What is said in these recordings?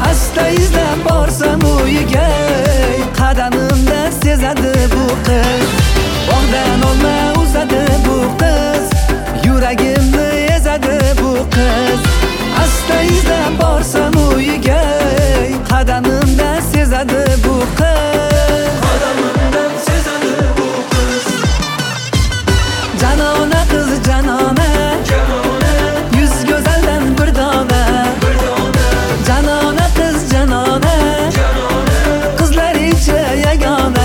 Asta izlab borsam uyiga, qadamimda sezadi bu qiz. Bog'dan olma uzadi bu qiz, yuragimni ezadi bu qiz. Asta izlab borsam uyiga, qadamimda sezadi bu qiz. Qadamimdan sezadi bu qiz. Janona qiz janona, yuz go'zaldan bir dona. Janona qiz janona, qizlar ichi yagona.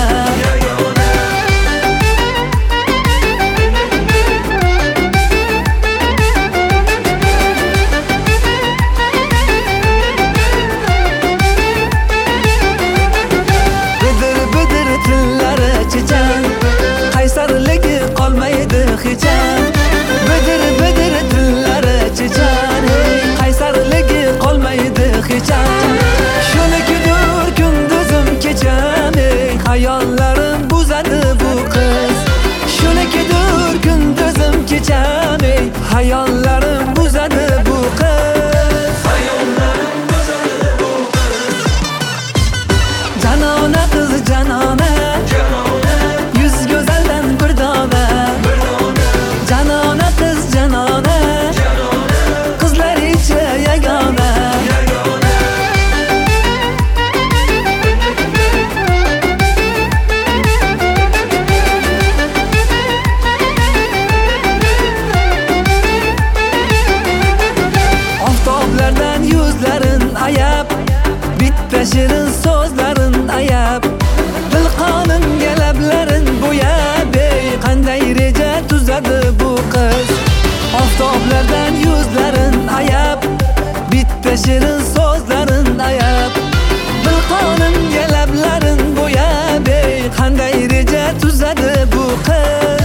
Bidir tillari chechan, qaysarligi qolmaydi hecham. Bidir tillari chechan, qaysarligi qolmaydi hecham. Shunikidur kunduzim kecham, hayollarim buzadi bu qiz. Shunikidur kunduzim kecham, hayollarim buzadi bu qiz. Hayollarim buzadi bu qiz. Janona qiz janona, yuz go'zaldan bir dona. Janona qiz janona, qizlar ichi yagona. Oftoblardan yuzlarin ayab, bitta shirin so'zlarin ayab, dil qonimga lablarin bo'yab, qanday reja tuzadi bu qiz. Oftoblardan yuzlarin ayab, bitta shirin so'zlarin ayab, dil qonimga lablarin bo'yab, qanday reja tuzadi bu qiz.